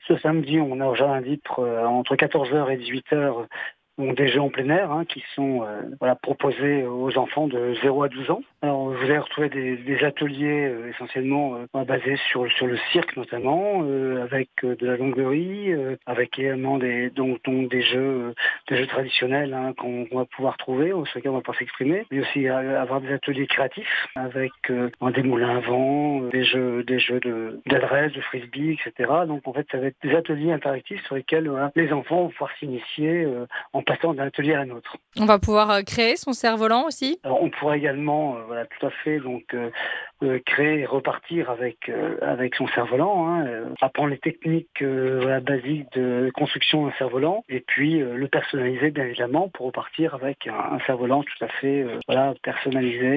Ce samedi, on a au Jardin d'Ypres entre 14 heures et 18 heures donc des jeux en plein air qui sont proposés aux enfants de 0 à 12 ans. Alors vous allez retrouver des ateliers essentiellement basés sur le cirque notamment, avec de la jonglerie, avec également donc des jeux traditionnels qu'on va pouvoir trouver, sur lesquels on va pouvoir s'exprimer, mais aussi avoir des ateliers créatifs avec des moulins à vent, des jeux d'adresse, de frisbee, etc. Donc en fait ça va être des ateliers interactifs sur lesquels les enfants vont pouvoir s'initier en passant d'un atelier à un autre. On va pouvoir créer son cerf-volant aussi? Alors, on pourra également, tout à fait, donc créer et repartir avec son cerf-volant, apprendre les techniques basiques de construction d'un cerf-volant, et puis le personnaliser bien évidemment pour repartir avec un cerf-volant tout à fait personnalisé.